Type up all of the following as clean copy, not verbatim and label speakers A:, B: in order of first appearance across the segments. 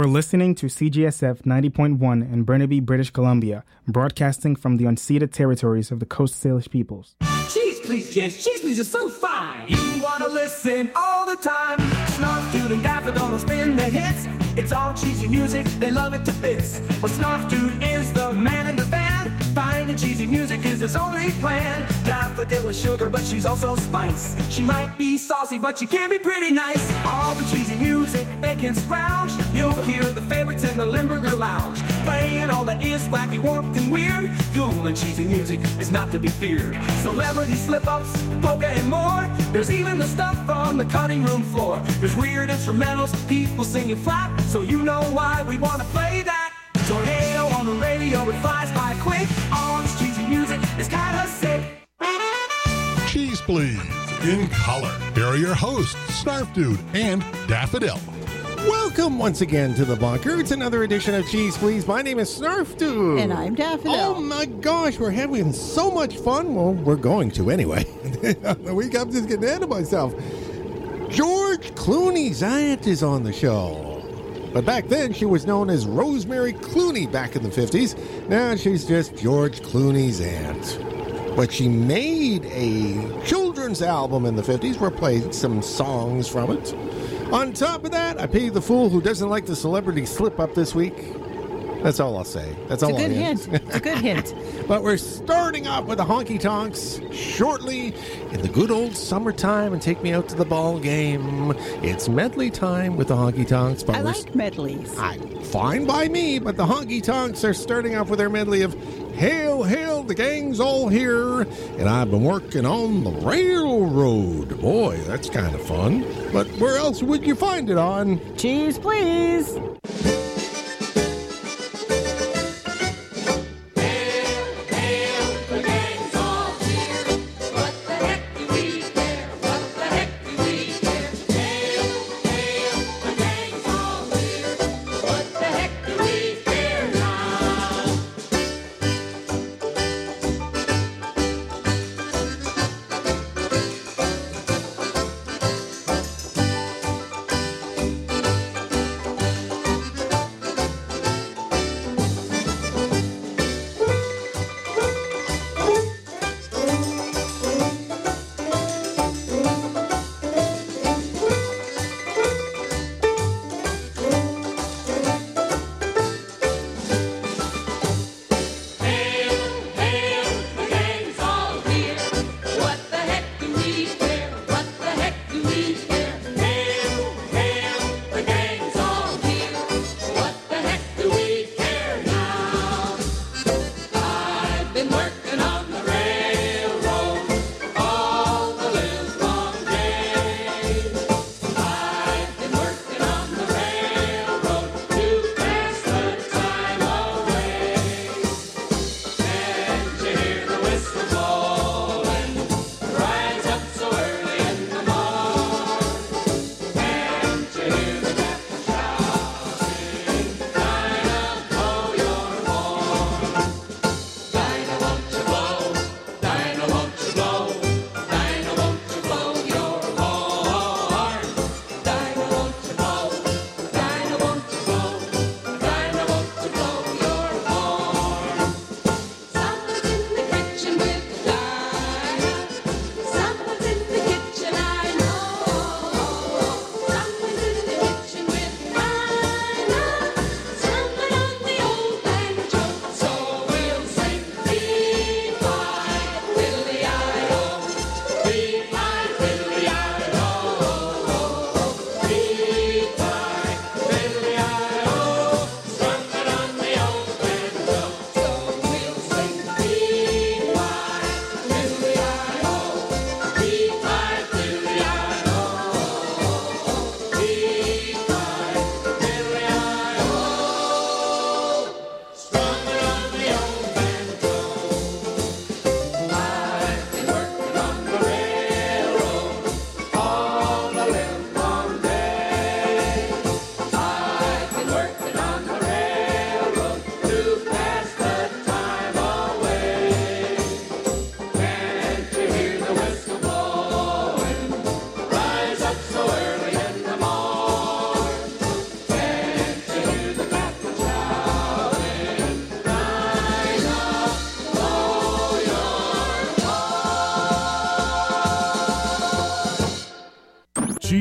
A: We're listening to CGSF 90.1 in Burnaby, British Columbia, broadcasting from the unceded territories of the Coast Salish peoples.
B: Cheese please, yes, cheese please is so fine. You wanna listen all the time. Snarf Dude and Daffodil will spin the hits. It's all cheesy music, they love it to bits. Well, Snarf Dude is the man in the band. Finding cheesy music is his only plan. Daffodil is sugar, but she's also spice. She might be saucy, but she can be pretty nice. All the cheesy music they can scrounge. You'll hear the favorites in the Limburger Lounge. Playing all that is wacky, warped, and weird. Cool and cheesy music is not to be feared. Celebrity slip-ups, polka, and more. There's even the stuff on the cutting room floor. There's weird instrumentals, people singing flat. So you know why we wanna play that. Tornado on the radio, it flies by quick. All this cheesy music is kinda sick.
C: Cheese Please, in color. Here are your hosts, Snarf Dude and Daffodil.
D: Welcome once again to the bunker. It's another edition of Cheese Please. My name is Snarf Dude.
E: And I'm Daffodil.
D: Oh my gosh, we're having so much fun. Well, we're going to anyway. I'm just getting ahead of myself. George Clooney's aunt is on the show. But back then, she was known as Rosemary Clooney back in the 50s. Now she's just George Clooney's aunt. But she made a children's album in the 50s. We're playing some songs from it. On top of that, I pity the fool who doesn't like the celebrity slip-up this week. That's all I'll say. That's all I'll hint.
E: It's a good hint.
D: But we're starting off with the honky tonks shortly in the good old summertime and take me out to the ball game. It's medley time with the honky tonks.
E: I like medleys.
D: Fine by me, but the honky tonks are starting off with their medley of Hail, hail, the gang's all here, and I've been working on the railroad. Boy, that's kind of fun. But where else would you find it on?
E: Cheese, please.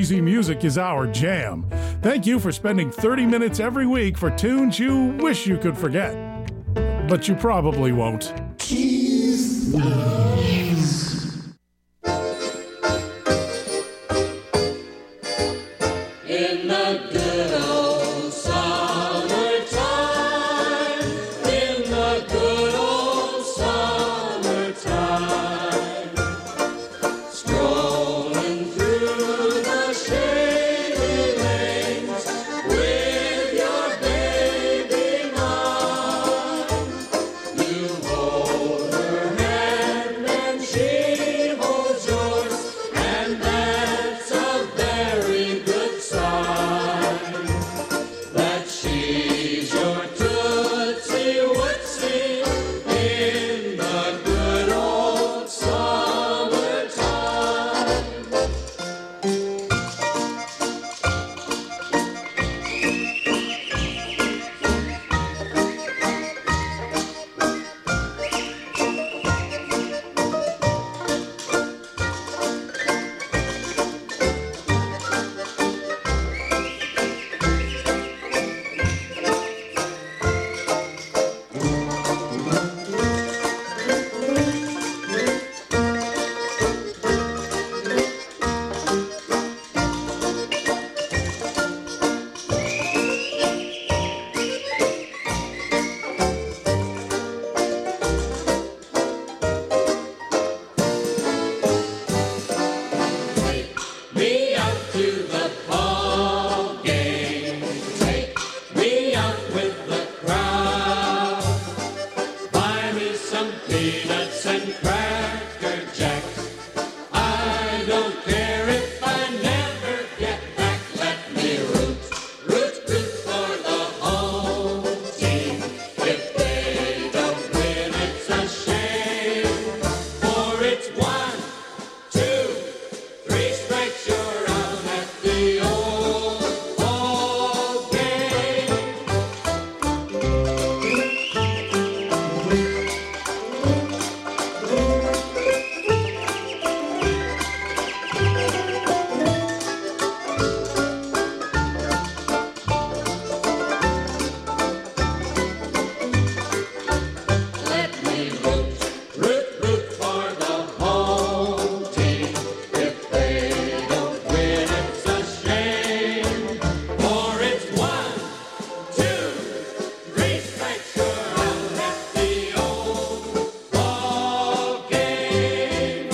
F: Cheesy music is our jam. Thank you for spending 30 minutes every week for tunes you wish you could forget. But you probably won't.
B: In the good old summertime, in the good old summertime, strolling through the shady lanes with your baby mine, you hold her hand and she holds yours, and that's a very good sign that she's your Tootsie Wootsie in the good old summertime. Me out to the ball game. Take me out with the crowd. Buy me some peanuts and Cracker Jacks. I don't care if I never get back. Let me root for the home team. If they don't win, it's a shame. For it's 1, 2, 3 strikes, you're out at the old ball game. Let me root for the home team. If they don't win, it's a shame. For it's 1, 2, 3 strikes, you're out at the old ball game.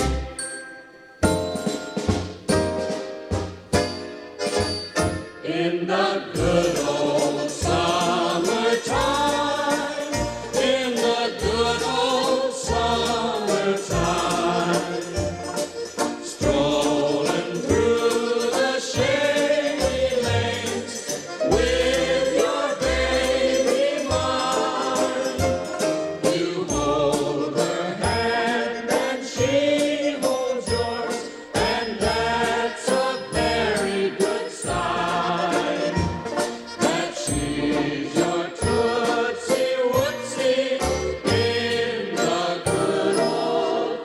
B: In the good old summertime, in the good old summertime, strolling through the shady lanes with your baby mine, you hold her hand and she holds yours, and that's a very good sign that she's your Tootsie Wootsie in the good old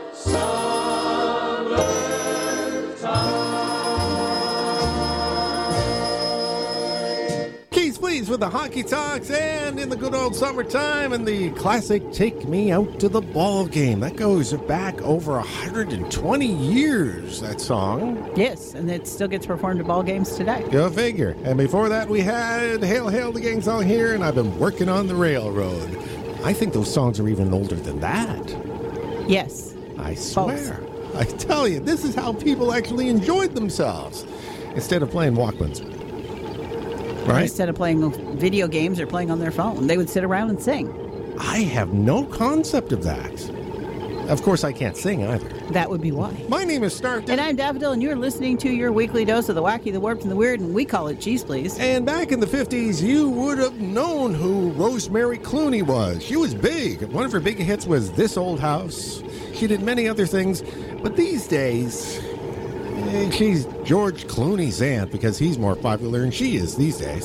B: summertime.
D: Keys, please, with the Hockey Talks and in the good old summertime and the classic Take Me Out to the Ball Game. That goes back over 120 years, that song.
E: Yes, and it still gets performed at ball games today.
D: Go figure. And before that, we had Hail, Hail the Gang song here, and I've been working on the railroad. I think those songs are even older than that.
E: Yes.
D: I swear. I tell you, this is how people actually enjoyed themselves instead of playing Walkmans. Right?
E: Instead of playing video games or playing on their phone, they would sit around and sing.
D: I have no concept of that. Of course, I can't sing either.
E: That would be why.
D: My name is Stark.
E: And I'm Daffodil, and you're listening to your weekly dose of the wacky, the warped, and the weird, and we call it Cheese Please.
D: And back in the 50s, you would have known who Rosemary Clooney was. She was big. One of her big hits was This Old House. She did many other things. But these days, she's George Clooney's aunt because he's more popular than she is these days.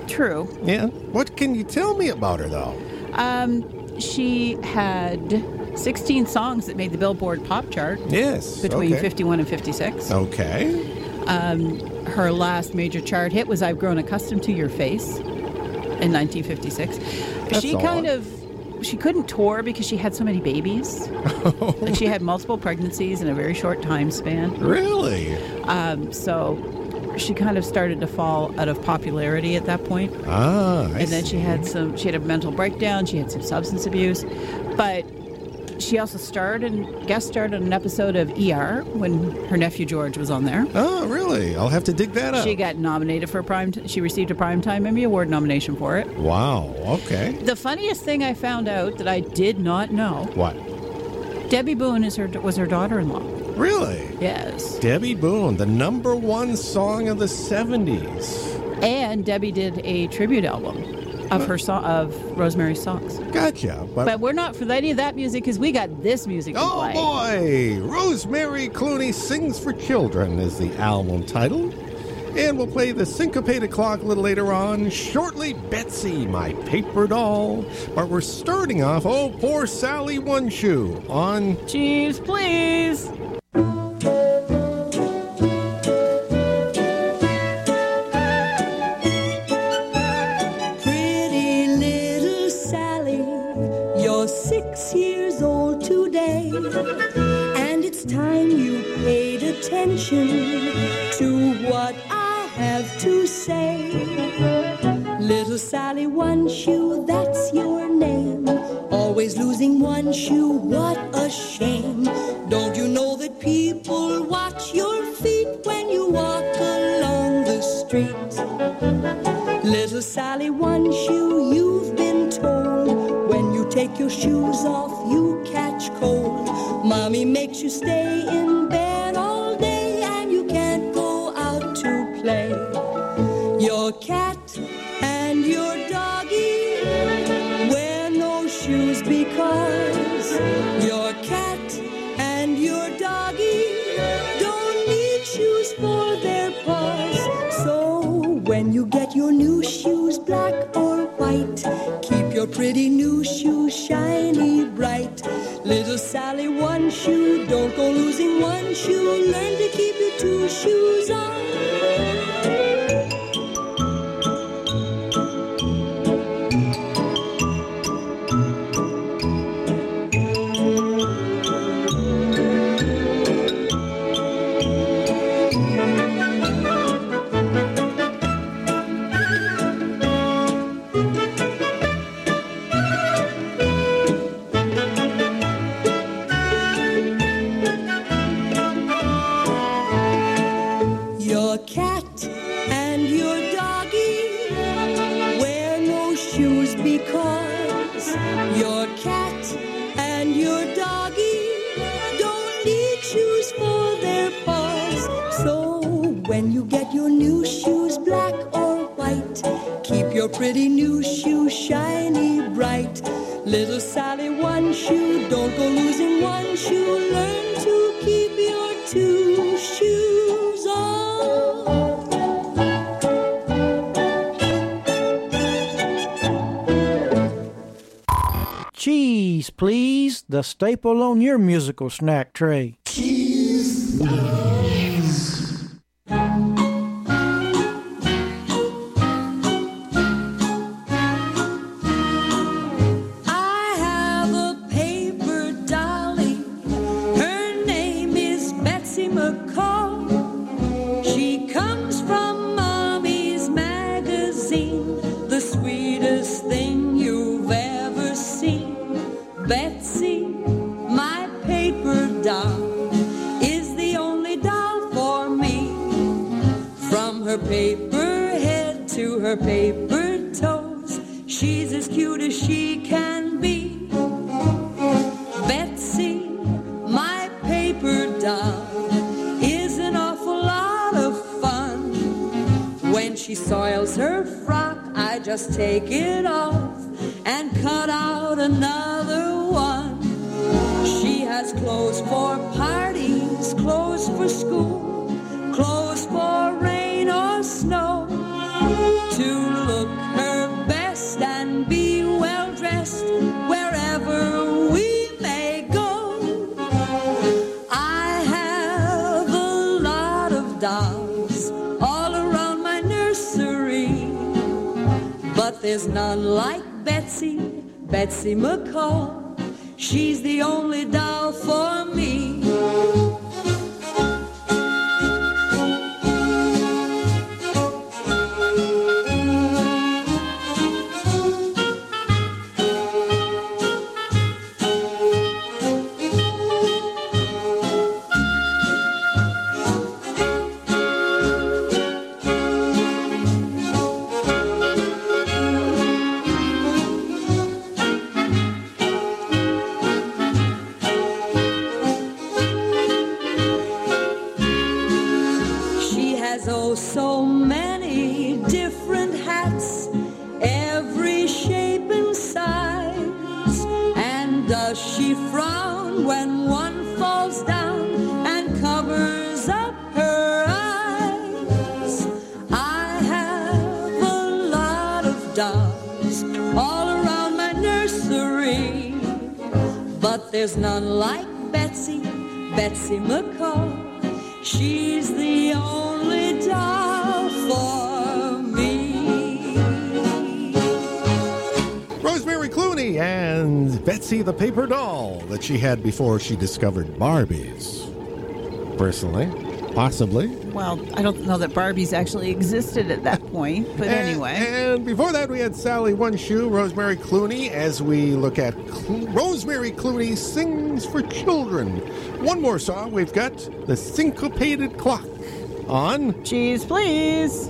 E: True.
D: Yeah. What can you tell me about her, though?
E: She had 16 songs that made the Billboard Pop Chart.
D: Yes.
E: Between
D: okay.
E: 51 and 56.
D: Okay.
E: Her last major chart hit was I've Grown Accustomed to Your Face in 1956. She couldn't tour because she had so many babies. Like she had multiple pregnancies in a very short time span.
D: Really?
E: So she kind of started to fall out of popularity at that point.
D: And
E: then she had a mental breakdown, she had some substance abuse, but she also guest starred on an episode of ER when her nephew George was on there.
D: Oh, really? I'll have to dig that up.
E: She got nominated for she received a Primetime Emmy Award nomination for it.
D: Wow, okay.
E: The funniest thing I found out that I did not know.
D: What?
E: Debbie Boone was her daughter-in-law.
D: Really?
E: Yes.
D: Debbie Boone, the number one song of the 70s.
E: And Debbie did a tribute album of of Rosemary's songs.
D: Gotcha.
E: But we're not for any of that music because we got this music to play.
D: Oh boy! Rosemary Clooney Sings for Children is the album title. And we'll play the syncopated clock a little later on. Shortly, Betsy, My Paper Doll. But we're starting off, oh, poor Sally One Shoe on
E: Cheese, Please.
G: Pretty little Sally, you're 6 years old today, and it's time you paid attention to what I have to say. Little Sally One Shoe, that's your name. Always losing one shoe, what a shame. Don't you know that people watch your feet when you walk along the street? Little Sally One Shoe, you've been told, when you take your shoes off, you catch cold. Mommy makes you stay in bed all day, and you can't go out to play. Your cat and your doggy wear no shoes because your cat and your doggy don't need shoes for their paws. So when you get your new shoes, black or white, keep your pretty new shoes shiny bright. Little Sally One Shoe, don't go losing one shoe. Learn to keep your two shoes on. Your cat and your doggy wear no shoes because your cat and your doggy don't need shoes for their paws. So when you get your new shoes, black or white, keep your pretty new shoes shiny bright. Little Sally One Shoe, don't go losing one shoe. Learn to keep your two shoes on.
H: Cheese, please. The staple on your musical snack tray.
G: I have a paper dolly. Her name is Betsy McCall. She comes from Mommy's magazine, the sweetest thing you've ever seen. Betsy, my paper doll, is the only doll for me. From her paper head to her paper toes, she's as cute as she can be. Betsy, my paper doll, is an awful lot of fun. When she soils her frock, I just take it off and cut out another one. She has clothes for parties, clothes for school, clothes for rain or snow. To look her best and be well dressed wherever we may But there's none like Betsy McCall. She's the only doll for me. So many different hats, every shape and size. And does she frown when one falls down and covers up her eyes? I have a lot of dolls all around my nursery, but there's none like Betsy McCall. She's the only doll for me.
D: Rosemary Clooney and Betsy the Paper Doll that she had before she discovered Barbies. Personally, possibly.
E: Well, I don't know that Barbies actually existed at that point, but anyway.
D: And before that, we had Sally One Shoe, Rosemary Clooney, as we look at Rosemary Clooney Sings for Children. One more song, we've got The Syncopated Clock on
E: Cheese, Please.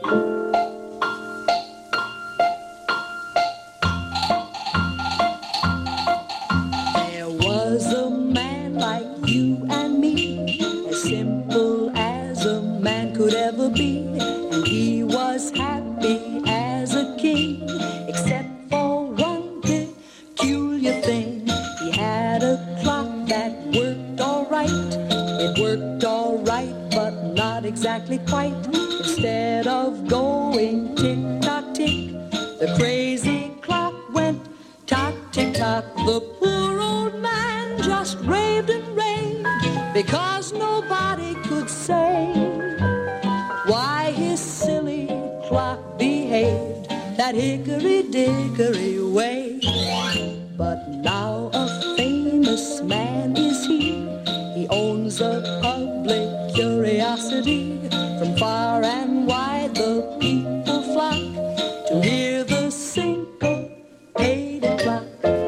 G: There was a man like you and me, as simple as a man could ever be, and he was happy as a king, except for one peculiar thing. He had a clock that worked all right. It worked all right, but not exactly quite. Instead of going tick-tock tick, the crazy clock went tock-tick-tock. The poor old man just raved and raved, because nobody could say why his silly clock behaved that hickory-dickory way. But now a famous man is he. He owns a public curiosity. From far and wide the people flock to hear the syncopated clock.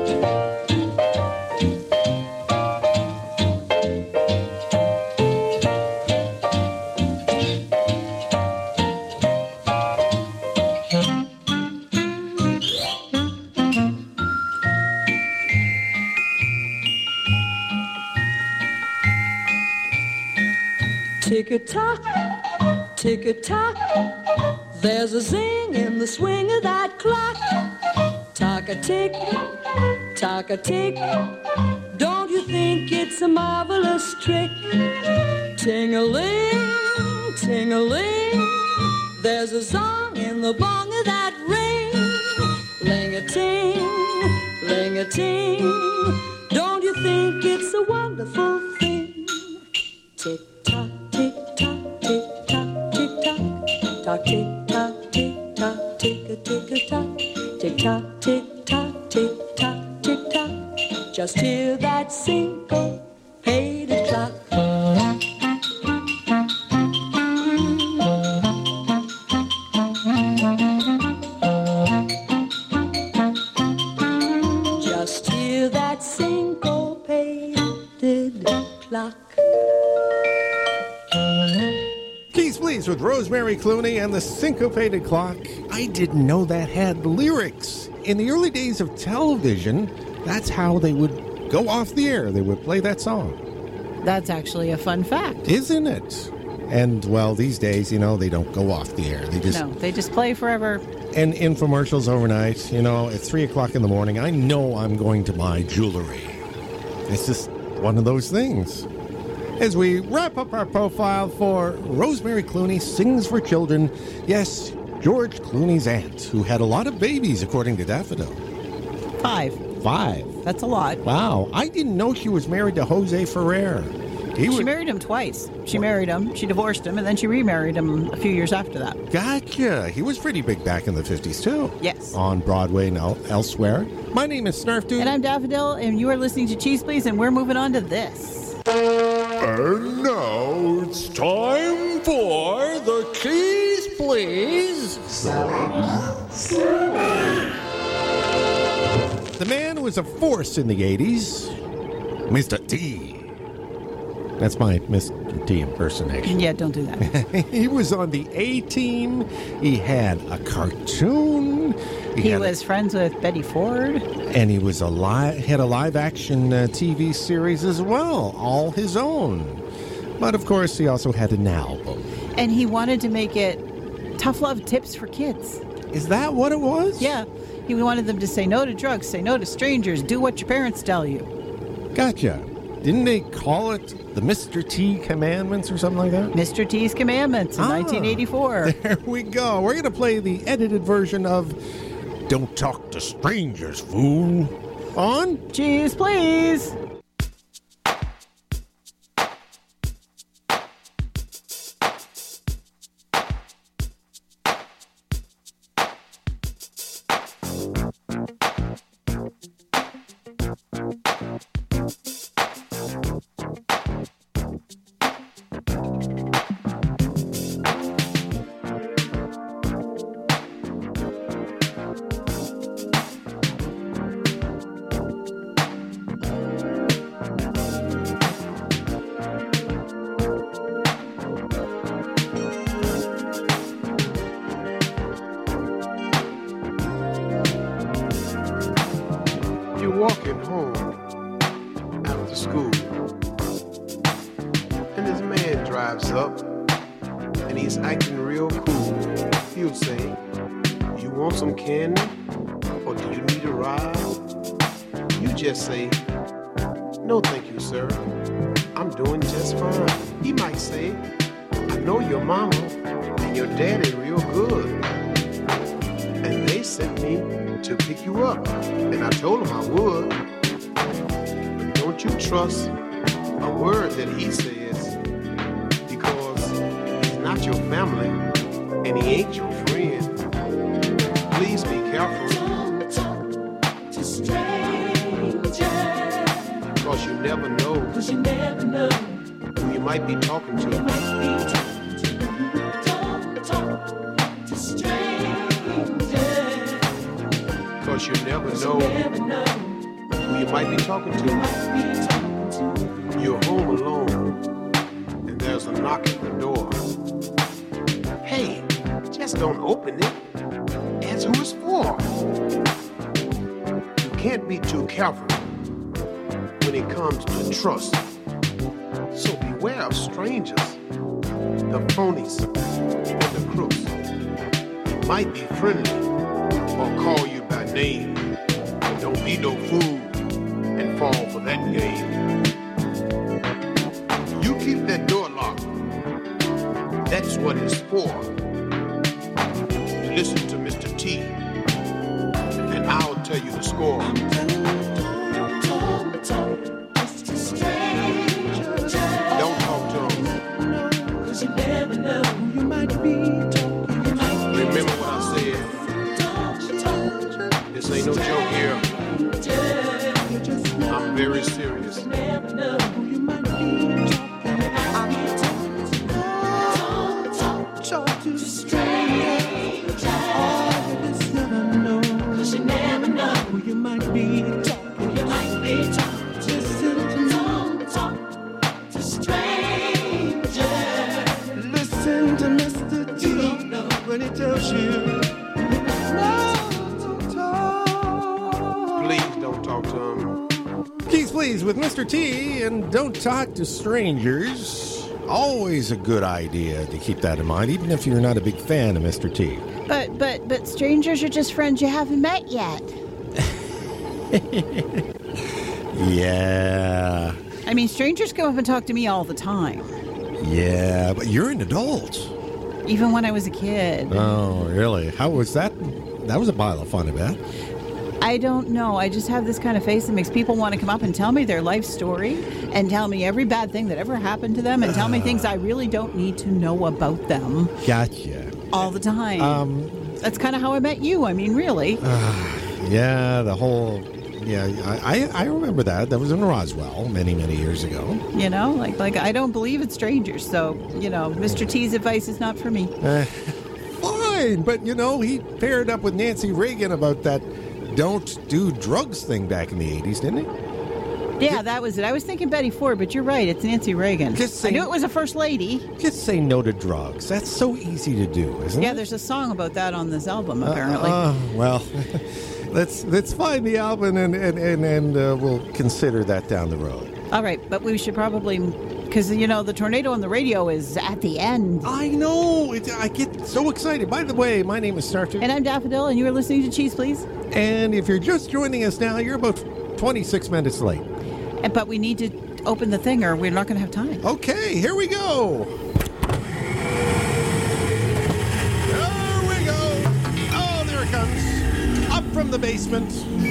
G: Tick-a-tock, tick-a-tock, there's a zing in the swing of that clock. Tock-a-tick, tock-a-tick, don't you think it's a marvelous trick? Ting-a-ling, ting-a-ling, there's a song in the bong of that ring. Ling-a-ting, ling-a-ting, don't you think it's a wonderful thing? Tick-tock, tick-tock, tick-tock, tick-tock, tock, tick-tock, tick-tock, tick-a-tick-a-tock, tick-tock, tick-tock, tick-tock, tick-tock, just hear that syncopated clock. Just hear that syncopated clock.
D: Keys Please with Rosemary Clooney and the Syncopated Clock. I didn't know that had lyrics. In the early days of television, that's how they would go off the air. They would play that song.
E: That's actually a fun fact.
D: Isn't it? And, well, these days, they don't go off the air.
E: They just play forever.
D: And infomercials overnight, at 3 o'clock in the morning, I know I'm going to buy jewelry. It's just one of those things. As we wrap up our profile for Rosemary Clooney Sings for Children, yes, George Clooney's aunt, who had a lot of babies, according to Daffodil.
E: 5.
D: That's
E: a lot.
D: Wow. I didn't know she was married to Jose Ferrer.
E: She married him twice. She married him, she divorced him, and then she remarried him a few years after that.
D: Gotcha. He was pretty big back in the 50s, too.
E: Yes.
D: On Broadway and elsewhere. My name is Snarf Dude.
E: And I'm Daffodil, and you are listening to Cheese Please, and we're moving on to this.
D: And now it's time for the Cheese Please. The man who was a force in the 80s, Mr. T. That's my Mr. T impersonation.
E: Yeah, don't do that.
D: He was on the A-Team. He had a cartoon.
E: He was friends with Betty Ford.
D: And he was had a live-action TV series as well, all his own. But, of course, he also had an album.
E: And he wanted to make it tough love tips for kids.
D: Is that what it was?
E: Yeah. He wanted them to say no to drugs, say no to strangers, do what your parents tell you.
D: Gotcha. Didn't they call it the Mr. T Commandments or something like that?
E: Mr. T's Commandments in 1984.
D: There we go. We're going to play the edited version of Don't Talk to Strangers, Fool. On
E: Cheese Please.
I: Walking home after school, and this man drives up and he's acting real cool. He'll say, "You want some candy, or do you need a ride?" You just say, "No thank you, sir, I'm doing just fine." He might say, "I know your mama and your daddy real good, and they sent me to pick you up, and I told him I would." But don't you trust a word that he says, because he's not your family and he ain't your friend. Please be careful. Don't talk to strangers, because you never know who you might be talking to. Don't talk to strangers, because you never know who you might be talking to. You're home alone, and there's a knock at the door. Hey, just don't open it. Ask who it's for. You can't be too careful when it comes to trust. So beware of strangers, the phonies and the crooks. Might be friendly or call you by name. Don't be no fool and fall for that game. You keep that door locked. That's what it's for. Listen to Mr. T, and I'll tell you the score. Don't talk to him. Remember what I said. This ain't no joke here. I'm very serious. Listen to Mr. T when he tells you. Please don't talk to him.
D: Cheese Please with Mr. T and Don't Talk to Strangers. Always a good idea to keep that in mind, even if you're not a big fan of Mr. T.
E: But strangers are just friends you haven't met yet.
D: Yeah.
E: I mean, strangers come up and talk to me all the time.
D: Yeah, but you're an adult.
E: Even when I was a kid.
D: Oh, really? How was that? That was a pile of fun, I bet.
E: I don't know. I just have this kind of face that makes people want to come up and tell me their life story and tell me every bad thing that ever happened to them and tell me things I really don't need to know about them.
D: Gotcha.
E: All the time. That's kind of how I met you. I mean, really.
D: Yeah, the whole... Yeah, I remember that. That was in Roswell many, many years ago.
E: You know, like I don't believe in strangers. So, you know, Mr. T's advice is not for me.
D: Fine, but, you know, he paired up with Nancy Reagan about that don't do drugs thing back in the 80s, didn't he?
E: Yeah, that was it. I was thinking Betty Ford, but you're right. It's Nancy Reagan. I knew it was a first lady.
D: Just say no to drugs. That's so easy to do, isn't it?
E: Yeah, there's a song about that on this album, apparently.
D: Well, let's find the album and we'll consider that down the road.
E: All right, but we should probably... Because, you know, the tornado on the radio is at the end.
D: I know. I get so excited. By the way, my name is Snarfdude.
E: And I'm Daffodil, and you are listening to Cheese Please.
D: And if you're just joining us now, you're about 26 minutes late.
E: But we need to open the thing or we're not going to have time.
D: Okay, here we go. There we go. Oh, there it comes. Up from the basement.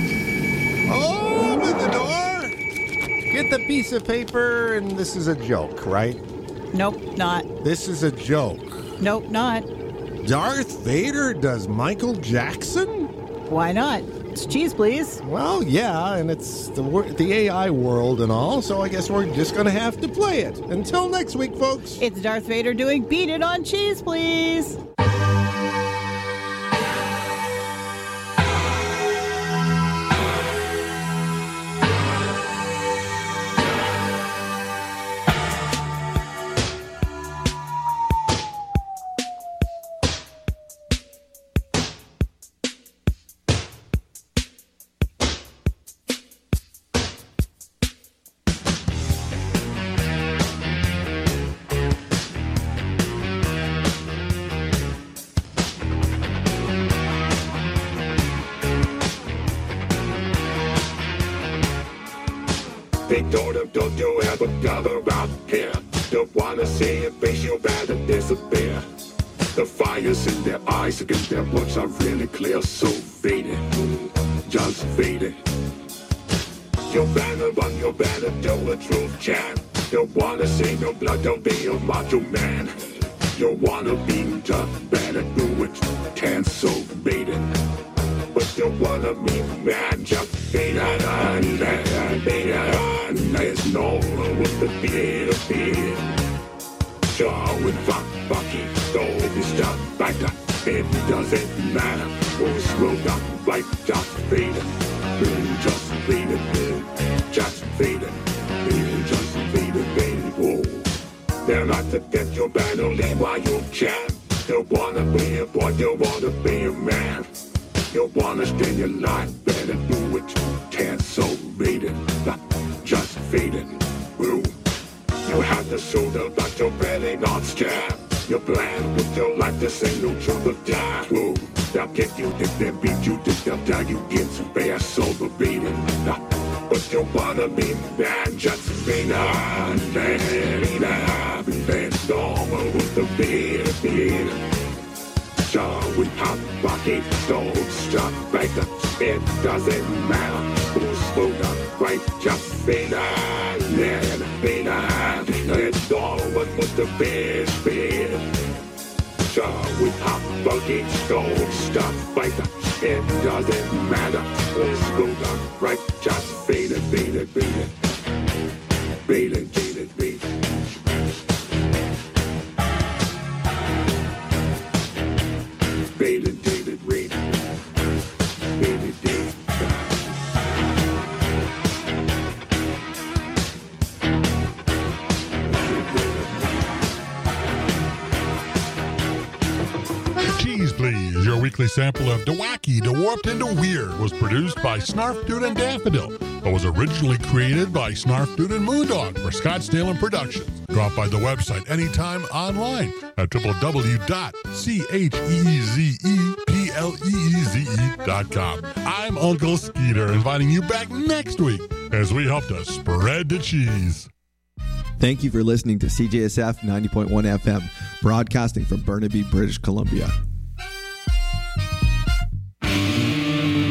D: Open the door. Get the piece of paper, and this is a joke, right?
E: Nope, not.
D: This is a joke.
E: Nope, not.
D: Darth Vader does Michael Jackson?
E: Why not? It's Cheese Please.
D: Well, yeah, and it's the AI world and all, so I guess we're just going to have to play it. Until next week, folks.
E: It's Darth Vader doing Beat It on Cheese Please.
J: They don't you ever gather around here? Don't wanna see your face, you better disappear. The fire's in their eyes, again their words are really clear. So faded, just faded. You better run, you better do a truth chant. Don't wanna see no blood, don't be a macho man. You wanna be tough, better do it. Tan so faded. But you wanna be man, just fade on, there's no one with the beat. Sure, with fucky, don't be stuck back up. It doesn't matter who's screwed up, right? Just fade it, just fade it, just fade it, just fade it, baby. Whoa. They're not to get your better leave while you can. You wanna be a boy, you wanna be a man. You wanna stay in your life, better do it. Can't so read it, just fade it. Woo. You have the shoulder, but you're really not scared. You plan with your life, this ain't no truth or die. Woo. They'll kick you, they'll beat you, they'll tell you get to bear sober beating. But you wanna be man, just fade on, that's normal with the beat. So we hot bucket, don't stop right up. It doesn't matter who's screwed up, right? Just fade on, fade on. It's all one with the best speed. So we hot bucket, don't stop right up. It doesn't matter who's screwed up, right? Just fade it, fade it, fade it. Fade it, fade it, fade it. David Reed. David Reed.
C: Cheese Please, your weekly sample of the wacky, the warped, and the weird was produced by Snarfdude and Daffodil, but was originally created by Snarfdude and Moondog for Scottsdale and Productions. Drop by the website anytime online at www.cheezepleeze.com. I'm Uncle Skeeter, inviting you back next week as we help to spread the cheese.
K: Thank you for listening to CJSF 90.1 FM, broadcasting from Burnaby, British Columbia.